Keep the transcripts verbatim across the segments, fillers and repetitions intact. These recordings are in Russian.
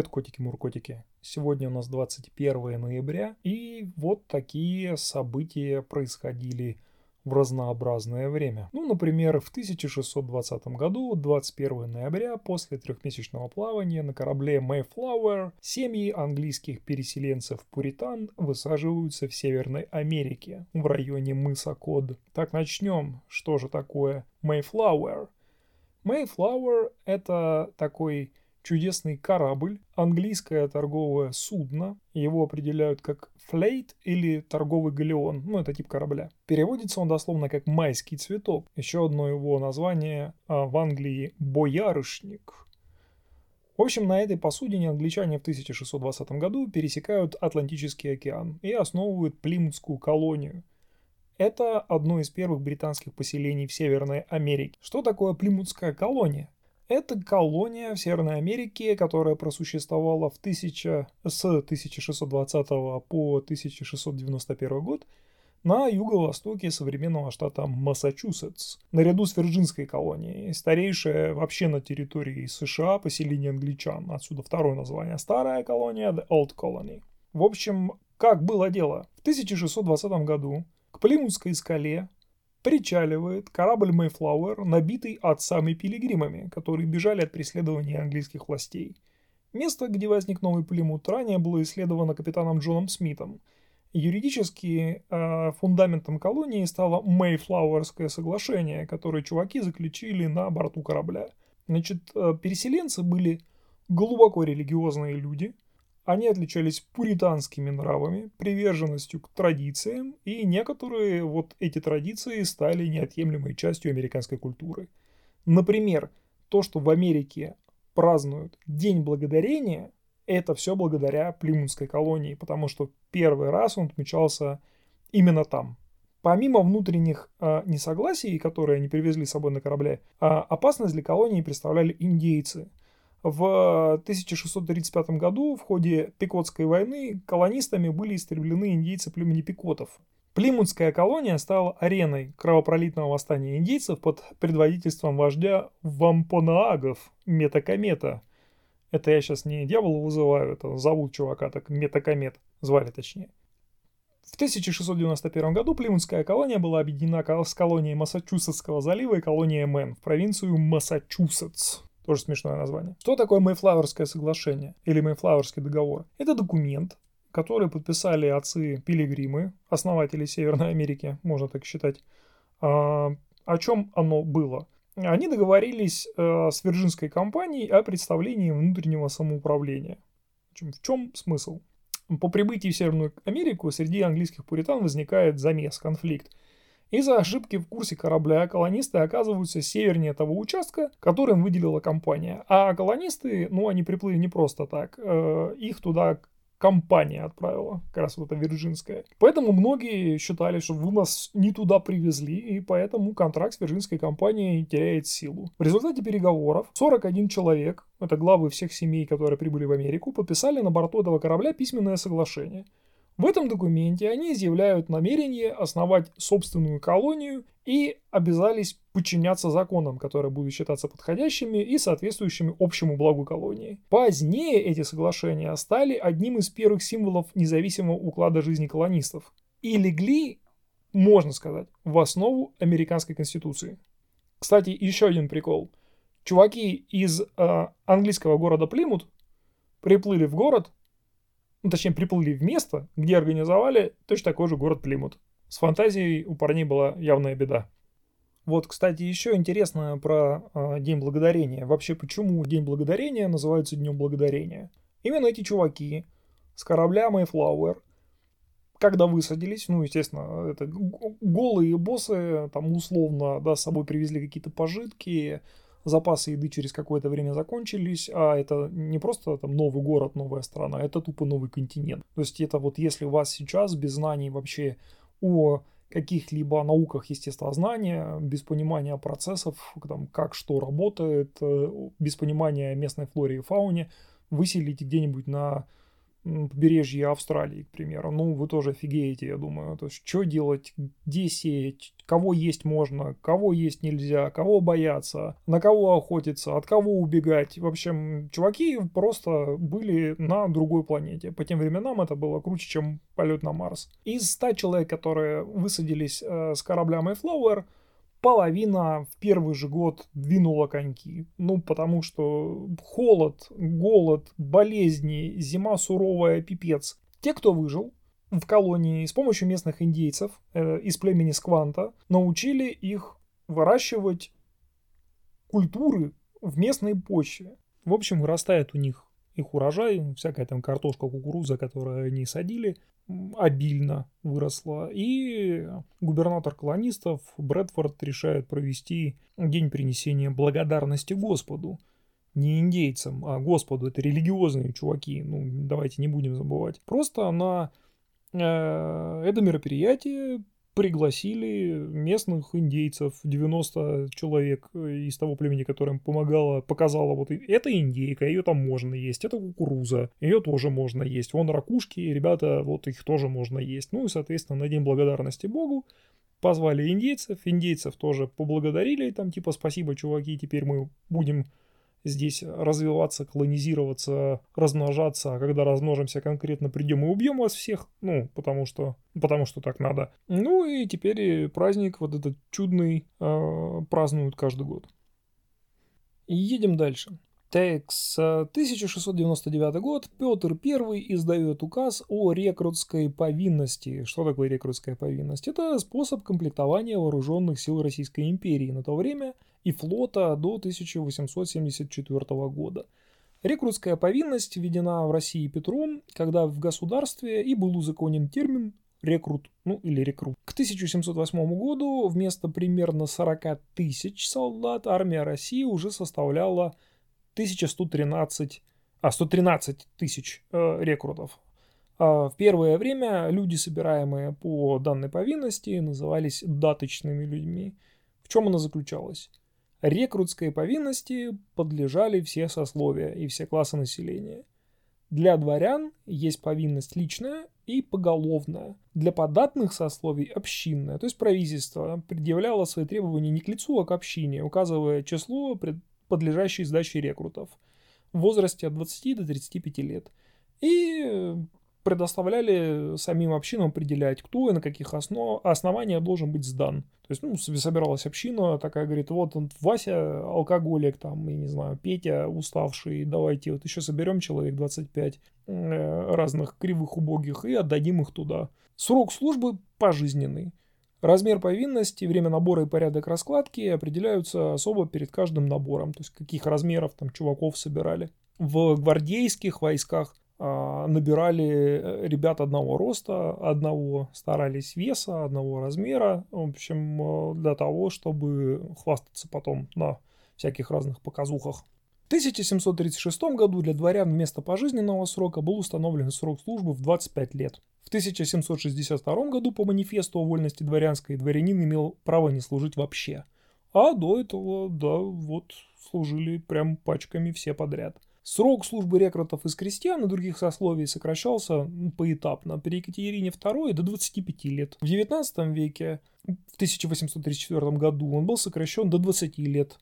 Привет, котики-муркотики. Сегодня у нас двадцать первое ноября, и вот такие события происходили в разнообразное время. Ну, например, в тысяча шестьсот двадцатом году, двадцать первого ноября, после трехмесячного плавания на корабле Mayflower, семьи английских переселенцев-пуритан высаживаются в Северной Америке, в районе мыса Код. Так, начнем. Что же такое Mayflower? Mayflower – это такой чудесный корабль, английское торговое судно, его определяют как флейт или торговый галеон, ну это тип корабля. Переводится он дословно как майский цветок, еще одно его название а, в Англии боярышник. В общем, на этой посудине англичане в тысяча шестьсот двадцатом году пересекают Атлантический океан и основывают Плимутскую колонию. Это одно из первых британских поселений в Северной Америке. Что такое Плимутская колония? Это колония в Северной Америке, которая просуществовала в тысяча, с тысяча шестьсот двадцатого по тысяча шестьсот девяносто первый год на юго-востоке современного штата Массачусетс, наряду с Вирджинской колонией, старейшая вообще на территории США поселение англичан, отсюда второе название, старая колония, The Old Colony. В общем, как было дело? В тысяча шестьсот двадцатом году к Плимутской скале причаливает корабль Mayflower, набитый отцами-пилигримами, которые бежали от преследования английских властей. Место, где возник новый Плимут, ранее было исследовано капитаном Джоном Смитом. Юридически э, фундаментом колонии стало Mayflowerское соглашение, которое чуваки заключили на борту корабля. Значит, э, переселенцы были глубоко религиозные люди. Они отличались пуританскими нравами, приверженностью к традициям, и некоторые вот эти традиции стали неотъемлемой частью американской культуры. Например, то, что в Америке празднуют День Благодарения, это все благодаря Плимутской колонии, потому что первый раз он отмечался именно там. Помимо внутренних э, несогласий, которые они привезли с собой на корабле, э, опасность для колонии представляли индейцы. В тысяча шестьсот тридцать пятом году в ходе Пикотской войны колонистами были истреблены индейцы племени Пикотов. Плимутская колония стала ареной кровопролитного восстания индейцев под предводительством вождя вампонаагов Метакомета. Это я сейчас не дьявола вызываю, это зовут чувака так, Метакомет, звали точнее. В тысяча шестьсот девяносто первом году Плимутская колония была объединена с колонией Массачусетского залива и колонией Мэн в провинцию Массачусетс. Тоже смешное название. Что такое Мэйфлауэрское соглашение или Мэйфлауэрский договор? Это документ, который подписали отцы-пилигримы, основатели Северной Америки, можно так считать. А, о чем оно было? Они договорились а, с Вирджинской компанией о представлении внутреннего самоуправления. В чем, в чем смысл? По прибытии в Северную Америку среди английских пуритан возникает замес, конфликт. Из-за ошибки в курсе корабля колонисты оказываются севернее того участка, который им выделила компания. А колонисты, ну, они приплыли не просто так. Э, их туда компания отправила, как раз вот эта вирджинская. Поэтому многие считали, что вы нас не туда привезли, и поэтому контракт с вирджинской компанией теряет силу. В результате переговоров сорок один человек, это главы всех семей, которые прибыли в Америку, подписали на борту этого корабля письменное соглашение. В этом документе они изъявляют намерение основать собственную колонию и обязались подчиняться законам, которые будут считаться подходящими и соответствующими общему благу колонии. Позднее эти соглашения стали одним из первых символов независимого уклада жизни колонистов и легли, можно сказать, в основу американской конституции. Кстати, еще один прикол. Чуваки из э, английского города Плимут приплыли в город, ну, точнее, приплыли в место, где организовали точно такой же город Плимут. С фантазией у парней была явная беда. Вот, кстати, еще интересно про э, День Благодарения. Вообще, почему День Благодарения называется Днем Благодарения? Именно эти чуваки с корабля Mayflower, когда высадились, ну, естественно, это голые боссы, там, условно, да, с собой привезли какие-то пожитки, запасы еды через какое-то время закончились, а это не просто там новый город, новая страна, это тупо новый континент. То есть это вот если у вас сейчас без знаний вообще о каких-либо науках естествознания, без понимания процессов, там, как что работает, без понимания местной флоре и фауне, выселите где-нибудь на побережье Австралии, к примеру. Ну, вы тоже офигеете, я думаю. То есть, что делать, где сеять, кого есть можно, кого есть нельзя, кого бояться, на кого охотиться, от кого убегать. В общем, чуваки просто были на другой планете. По тем временам это было круче, чем полет на Марс. Из ста человек, которые высадились э, с корабля Mayflower, половина в первый же год двинула коньки. Ну, потому что холод, голод, болезни, зима суровая, пипец. Те, кто выжил в колонии, с помощью местных индейцев э, из племени Скванта научили их выращивать культуры в местной почве. В общем, вырастает у них их урожай, всякая там картошка, кукуруза, которую они садили, обильно выросла. И губернатор колонистов Брэдфорд решает провести день принесения благодарности Господу. Не индейцам, а Господу. Это религиозные чуваки, ну давайте не будем забывать. Просто на э, это мероприятие пригласили местных индейцев, девяносто человек из того племени, которым помогала, показала, вот это индейка, ее там можно есть, это кукуруза, ее тоже можно есть, вон ракушки, ребята, вот их тоже можно есть. Ну и, соответственно, на День благодарности Богу позвали индейцев, индейцев тоже поблагодарили, там типа спасибо, чуваки, теперь мы будем здесь развиваться, колонизироваться, размножаться, а когда размножимся конкретно придем и убьем вас всех, ну, потому что, потому что так надо. Ну и теперь праздник вот этот чудный э, празднуют каждый год. И едем дальше. Так, с тысяча шестьсот девяносто девятый год Петр Первый издает указ о рекрутской повинности. Что такое рекрутская повинность? Это способ комплектования вооруженных сил Российской империи на то время и флота до тысяча восемьсот семьдесят четвёртого года. Рекрутская повинность введена в России Петром, когда в государстве и был узаконен термин рекрут, ну или рекрут. К тысяча семьсот восьмому году вместо примерно сорок тысяч солдат армия России уже составляла тысяча сто тринадцать, а, сто тринадцать тысяч э, рекрутов. А в первое время люди, собираемые по данной повинности, назывались даточными людьми. В чем она заключалась? Рекрутской повинности подлежали все сословия и все классы населения. Для дворян есть повинность личная и поголовная. Для податных сословий общинная, то есть правительство предъявляло свои требования не к лицу, а к общине, указывая число пред подлежащей сдаче рекрутов в возрасте от двадцати до тридцати пяти лет. И предоставляли самим общинам определять, кто и на каких основ... основаниях должен быть сдан. То есть, ну, собиралась община, такая говорит, вот он, Вася алкоголик, там, я не знаю, Петя уставший, давайте вот еще соберем человек двадцать пять э, разных кривых убогих и отдадим их туда. Срок службы пожизненный. Размер повинности, время набора и порядок раскладки определяются особо перед каждым набором. То есть, каких размеров там чуваков собирали. В гвардейских войсках а, набирали ребят одного роста, одного старались веса, одного размера. В общем, для того, чтобы хвастаться потом на всяких разных показухах. В тысяча семьсот тридцать шестом году для дворян вместо пожизненного срока был установлен срок службы в двадцать пять лет. В тысяча семьсот шестьдесят втором году по манифесту о вольности дворянской дворянин имел право не служить вообще. А до этого, да, вот, служили прям пачками все подряд. Срок службы рекрутов из крестьян и других сословий сокращался поэтапно. При Екатерине Второй до двадцати пяти лет. В девятнадцатом веке, в тысяча восемьсот тридцать четвёртом году, он был сокращен до двадцати лет.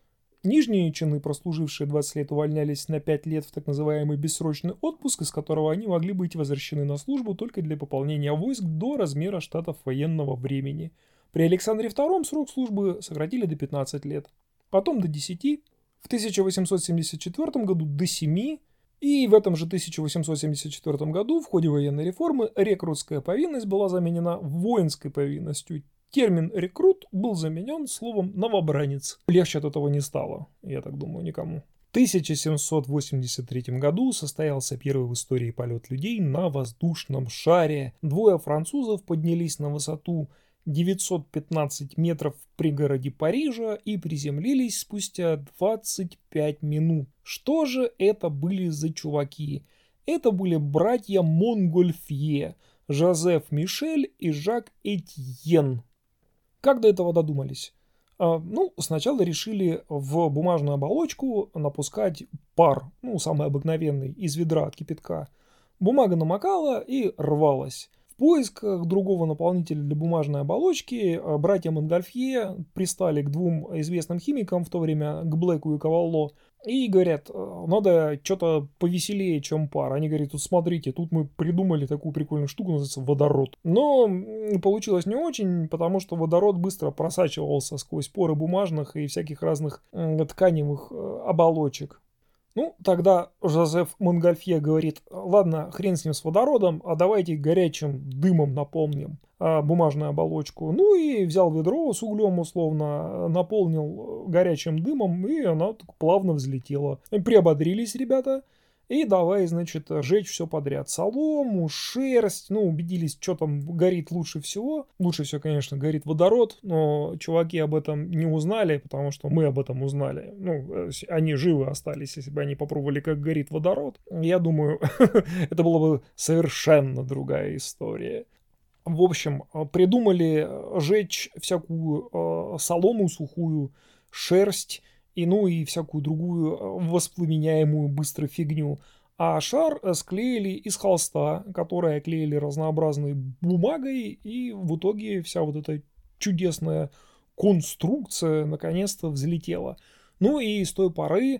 Нижние чины, прослужившие двадцать лет, увольнялись на пять лет в так называемый бессрочный отпуск, из которого они могли быть возвращены на службу только для пополнения войск до размера штатов военного времени. При Александре Втором срок службы сократили до пятнадцати лет, потом до десяти, в тысяча восемьсот семьдесят четвёртом году до семи, и в этом же тысяча восемьсот семьдесят четвёртом году в ходе военной реформы рекрутская повинность была заменена воинской повинностью. Термин «рекрут» был заменен словом «новобранец». Легче от этого не стало, я так думаю, никому. В тысяча семьсот восемьдесят третьем году состоялся первый в истории полет людей на воздушном шаре. Двое французов поднялись на высоту девятьсот пятнадцать метров в пригороде Парижа и приземлились спустя двадцать пять минут. Что же это были за чуваки? Это были братья Монгольфье, Жозеф Мишель и Жак Этьен. Как до этого додумались? А, ну, сначала решили в бумажную оболочку напускать пар, ну, самый обыкновенный, из ведра от кипятка. Бумага намокала и рвалась. В поисках другого наполнителя для бумажной оболочки братья Монгольфье пристали к двум известным химикам в то время, к Блэку и Кавалло, и говорят, надо что-то повеселее, чем пар. Они говорят, тут смотрите, тут мы придумали такую прикольную штуку, называется водород. Но получилось не очень, потому что водород быстро просачивался сквозь поры бумажных и всяких разных тканевых оболочек. Ну, тогда Жозеф Монгольфье говорит, ладно, хрен с ним с водородом, а давайте горячим дымом наполним а, бумажную оболочку. Ну и взял ведро с углем условно, наполнил горячим дымом, и она так плавно взлетела. И приободрились ребята. И давай, значит, жечь все подряд. Солому, шерсть, ну, убедились, что там горит лучше всего. Лучше всего, конечно, горит водород, но чуваки об этом не узнали, потому что мы об этом узнали. Ну, они живы остались, если бы они попробовали, как горит водород. Я думаю, это была бы совершенно другая история. В общем, придумали жечь всякую солому сухую, шерсть, и ну и всякую другую воспламеняемую быстро фигню. А шар склеили из холста, который оклеили разнообразной бумагой, и в итоге вся вот эта чудесная конструкция наконец-то взлетела. Ну и с той поры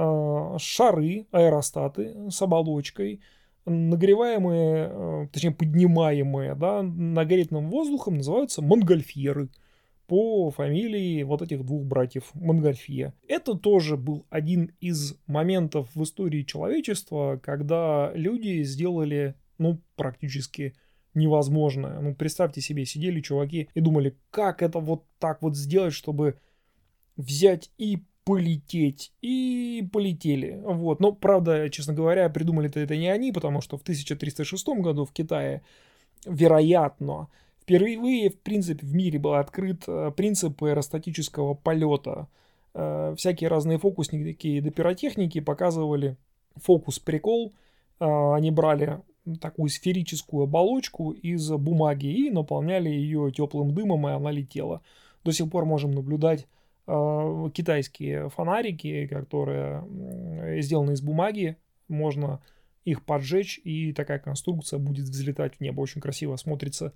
э, шары, аэростаты с оболочкой, нагреваемые, э, точнее поднимаемые, да, нагретым воздухом, называются монгольфьеры. По фамилии вот этих двух братьев Монгольфье. Это тоже был один из моментов в истории человечества, когда люди сделали, ну, практически невозможное. Ну, представьте себе, сидели чуваки и думали, как это вот так вот сделать, чтобы взять и полететь. И полетели. Вот. Но, правда, честно говоря, придумали-то это не они, потому что в тысяча триста шестом году в Китае, вероятно, впервые, в принципе, в мире был открыт принцип аэростатического полета. Всякие разные фокусники и пиротехники показывали фокус-прикол. Они брали такую сферическую оболочку из бумаги и наполняли ее теплым дымом, и она летела. До сих пор можем наблюдать китайские фонарики, которые сделаны из бумаги. Можно их поджечь, и такая конструкция будет взлетать в небо. Очень красиво смотрится,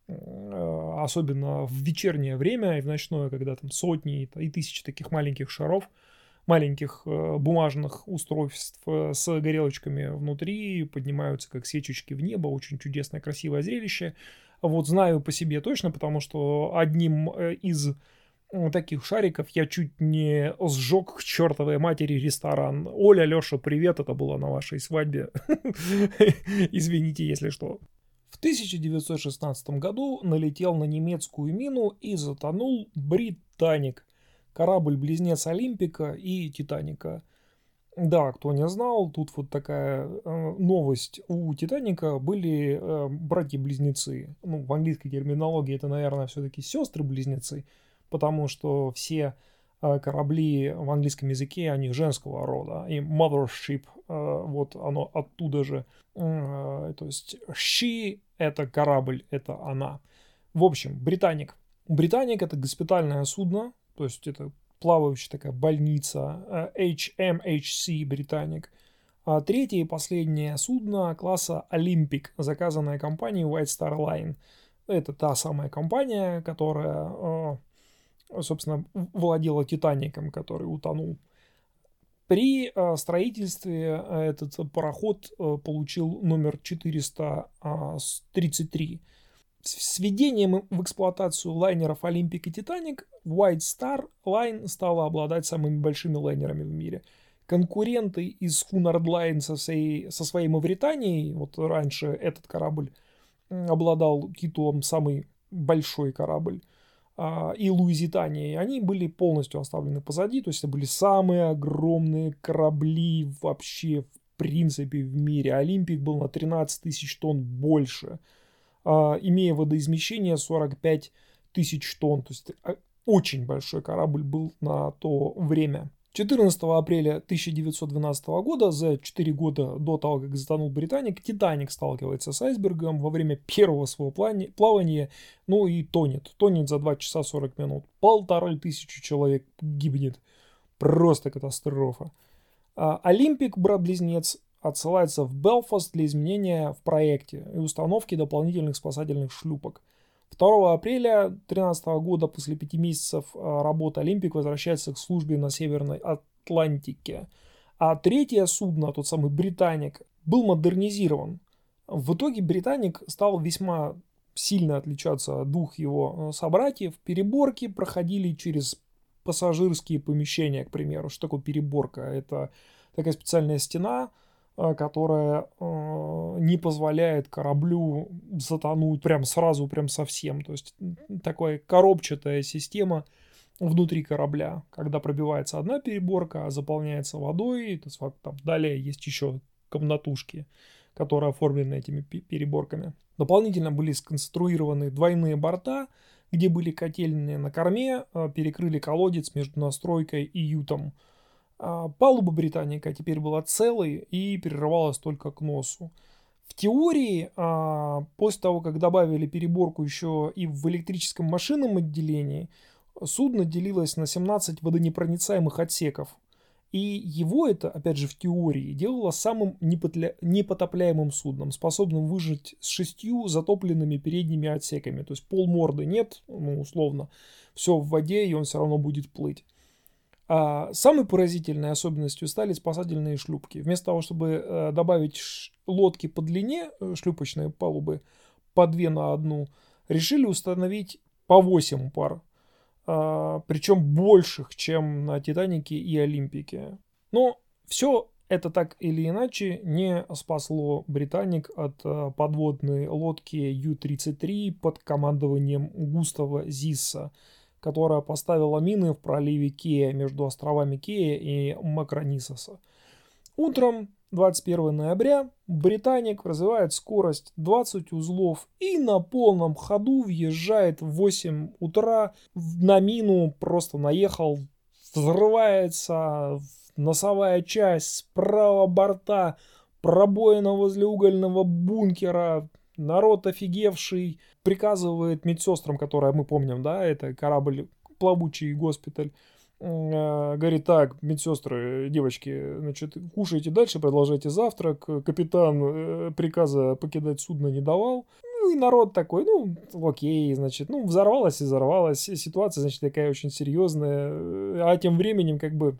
особенно в вечернее время и в ночное, когда там сотни и тысячи таких маленьких шаров, маленьких бумажных устройств с горелочками внутри поднимаются как свечечки в небо. Очень чудесное, красивое зрелище. Вот знаю по себе точно, потому что одним из таких шариков я чуть не сжег к чертовой матери ресторан. Оля, Леша, привет, это было на вашей свадьбе. Извините, если что. В тысяча девятьсот шестнадцатом году налетел на немецкую мину и затонул Британик, корабль-близнец Олимпика и Титаника. Да, кто не знал, тут вот такая э, новость. У Титаника были э, братья-близнецы. Ну, в английской терминологии это, наверное, все-таки сестры-близнецы, потому что все э, корабли в английском языке, они женского рода. И mothership, э, вот оно оттуда же. Э, то есть she — это корабль, это она. В общем, Британик. Британик — это госпитальное судно, то есть это плавающая такая больница, эйч эм эйч си Британик. А третье и последнее судно класса Olympic, заказанное компанией White Star Line. Это та самая компания, которая, собственно, владела Титаником, который утонул. При строительстве этот пароход получил номер четыреста тридцать три. С введением в эксплуатацию лайнеров Олимпик и Титаник White Star Line стала обладать самыми большими лайнерами в мире. Конкуренты из Cunard Line со, своей, со своей Мавританией, вот раньше этот корабль обладал титулом «самый большой корабль», и Луизитанией, они были полностью оставлены позади, то есть это были самые огромные корабли вообще в принципе в мире. Олимпик был на тринадцать тысяч тонн больше, имея водоизмещение сорок пять тысяч тонн. То есть очень большой корабль был на то время. четырнадцатого апреля тысяча девятьсот двенадцатого года, за четыре года до того, как затонул Британик, Титаник сталкивается с айсбергом во время первого своего плавания, ну и тонет. Тонет за два часа сорок минут. Полторы тысячи человек гибнет. Просто катастрофа. Олимпик, брат-близнец, отсылается в Белфаст для изменения в проекте и установки дополнительных спасательных шлюпок. второго апреля две тысячи тринадцатого года после пяти месяцев работы Олимпик возвращается к службе на Северной Атлантике. А третье судно, тот самый Британик, был модернизирован. В итоге Британик стал весьма сильно отличаться от двух его собратьев. Переборки проходили через пассажирские помещения, к примеру. Что такое переборка? Это такая специальная стена, которая э, не позволяет кораблю затонуть прям сразу, прям совсем. То есть такая коробчатая система внутри корабля. Когда пробивается одна переборка, заполняется водой, то есть, там, далее есть еще комнатушки, которые оформлены этими переборками. Дополнительно были сконструированы двойные борта, где были котельные на корме, перекрыли колодец между настройкой и ютом. Палуба Британика теперь была целой и перерывалась только к носу. В теории, после того, как добавили переборку еще и в электрическом машинном отделении, судно делилось на семнадцать водонепроницаемых отсеков. И его это, опять же, в теории делало самым непотля... непотопляемым судном, способным выжить с шестью затопленными передними отсеками. То есть полморды нет, ну, условно, все в воде, и он все равно будет плыть. А самой поразительной особенностью стали спасательные шлюпки. Вместо того, чтобы э, добавить ш... лодки по длине э, шлюпочной палубы, по две на одну, решили установить по восемь пар. Uh, причем больших, чем на Титанике и Олимпике. Но все это так или иначе не спасло Британик от uh, подводной лодки Ю тридцать три под командованием Густава Зисса, которая поставила мины в проливе Кея между островами Кея и Макронисоса. Утром двадцать первого ноября Британик развивает скорость двадцать узлов и на полном ходу въезжает в восемь утра на мину, просто наехал, взрывается носовая часть с правого борта, пробоина возле угольного бункера. Народ офигевший приказывает медсестрам, которые мы помним, да, это корабль плавучий госпиталь. Говорит: так, медсестры, девочки, значит, кушайте дальше, продолжайте завтрак. Капитан приказа покидать судно не давал. Ну и народ такой: ну, окей, значит, ну, взорвалась и взорвалась. Ситуация, значит, такая очень серьезная. А тем временем, как бы,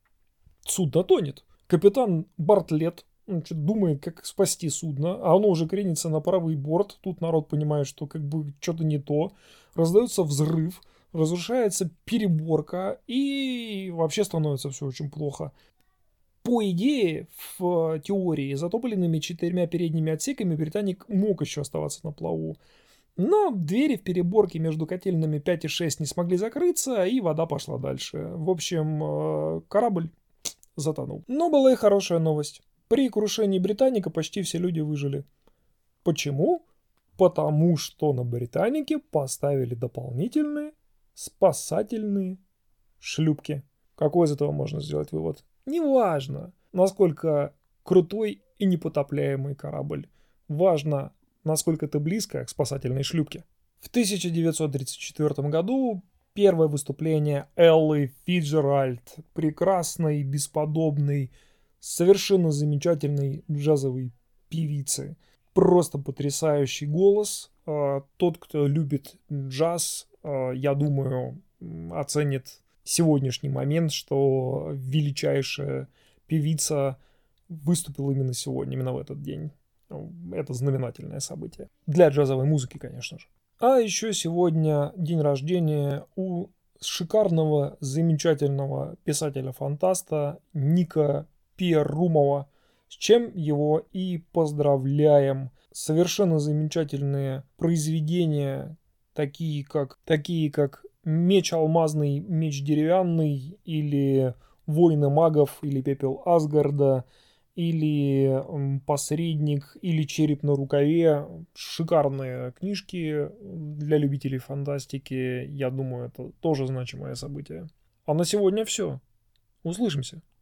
судно тонет. Капитан Бартлетт, значит, думает, как спасти судно, а оно уже кренится на правый борт. Тут народ понимает, что как бы что-то не то. Раздается взрыв. Разрушается переборка, и вообще становится все очень плохо. По идее, в теории, затопленными четырьмя передними отсеками Британик мог еще оставаться на плаву. Но двери в переборке между котельными пять и шесть не смогли закрыться, и вода пошла дальше. В общем, корабль затонул. Но была и хорошая новость. При крушении Британика почти все люди выжили. Почему? Потому что на Британике поставили дополнительные спасательные шлюпки. Какой из этого можно сделать вывод? Неважно, насколько крутой и непотопляемый корабль. Важно, насколько ты близко к спасательной шлюпке. В тысяча девятьсот тридцать четвёртом году первое выступление Эллы Фицджеральд, прекрасной, бесподобной, совершенно замечательной джазовой певицы. Просто потрясающий голос. Тот, кто любит джаз, я думаю, оценит сегодняшний момент, что величайшая певица выступила именно сегодня, именно в этот день. Это знаменательное событие. Для джазовой музыки, конечно же. А еще сегодня день рождения у шикарного, замечательного писателя-фантаста Ника Перумова, с чем его и поздравляем. Совершенно замечательные произведения, такие как, такие как «Меч алмазный, меч деревянный», или «Войны магов», или «Пепел Асгарда», или «Посредник», или «Череп на рукаве». Шикарные книжки для любителей фантастики. Я думаю, это тоже значимое событие. А на сегодня все. Услышимся.